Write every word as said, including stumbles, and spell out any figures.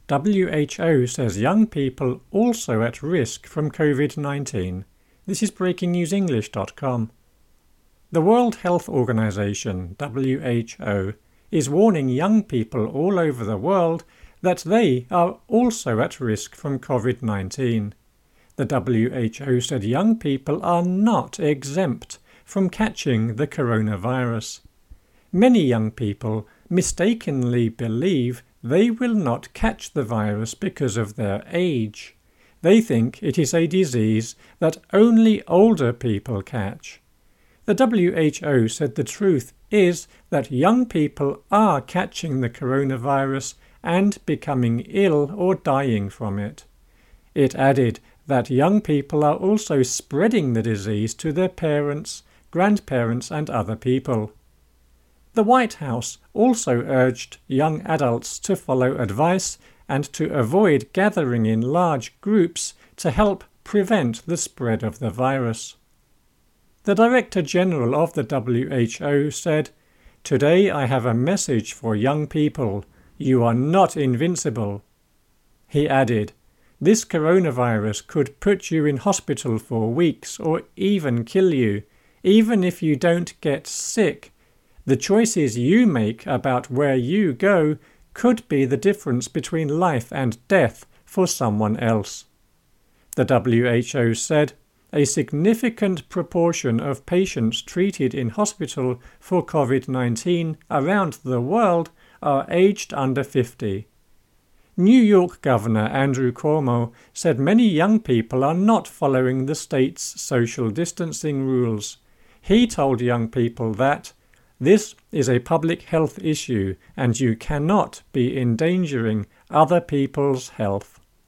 W H O says young people also at risk from COVID nineteen. This is breaking news english dot com. The World Health Organization, W H O, is warning young people all over the world that they are also at risk from COVID nineteen. The W H O said young people are not exempt from catching the coronavirus. Many young people mistakenly believe they will not catch the virus because of their age. They think it is a disease that only older people catch. The W H O said the truth is that young people are catching the coronavirus and becoming ill or dying from it. It added that young people are also spreading the disease to their parents, grandparents, and other people. The White House also urged young adults to follow advice and to avoid gathering in large groups to help prevent the spread of the virus. The Director General of the W H O said, "Today I have a message for young people. You are not invincible." He added, "This coronavirus could put you in hospital for weeks or even kill you, even if you don't get sick. The choices you make about where you go could be the difference between life and death for someone else." The W H O said, "A significant proportion of patients treated in hospital for COVID nineteen around the world are aged under fifty. New York Governor Andrew Cuomo said many young people are not following the state's social distancing rules. He told young people that this is a public health issue and you cannot be endangering other people's health.